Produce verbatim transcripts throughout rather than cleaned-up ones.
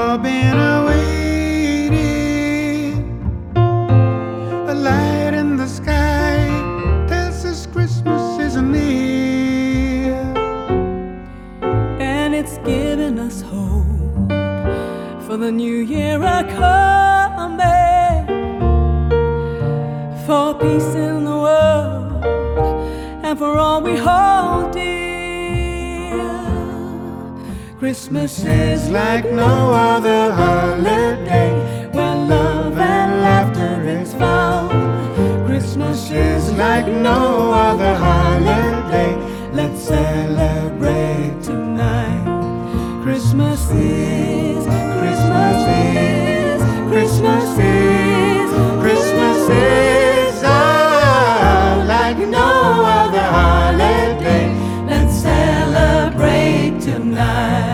all been awaiting. A light in the sky tells us Christmas is near, and it's giving us hope for the new year a coming, for peace in the world and for all we hold dear. Christmas is like no other holiday, where love and laughter is found. Christmas is like no other holiday. Let's celebrate tonight. Christmas is, Christmas is, Christmas is, Christmas is ah, like no other holiday. Let's celebrate tonight.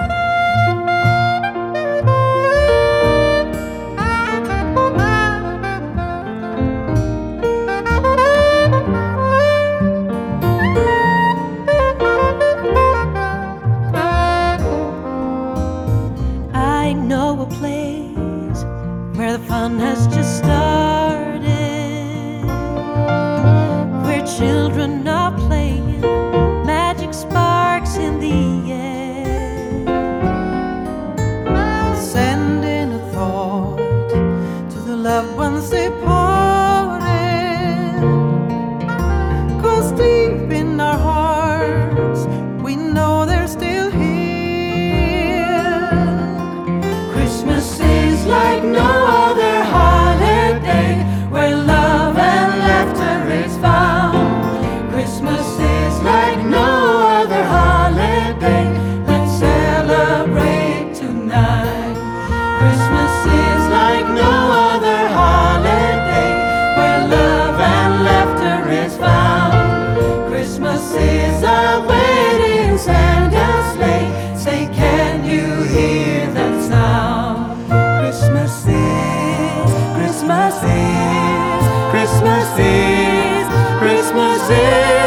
I know a place where the fun has just started, where children are playing, magic sparks in the air, sending a thought to the loved ones they parted. 'Cause deep in our hearts we know they're still here. Christmas is like no other holiday, where love and laughter is found. Christmas is like no other holiday. Let's celebrate tonight. Christmas is like no other holiday, where love and laughter is found. Christmas is a wedding Santa's sleigh. Say, can you hear that sound? Christmas is, Christmas is, Christmas is, Christmas is.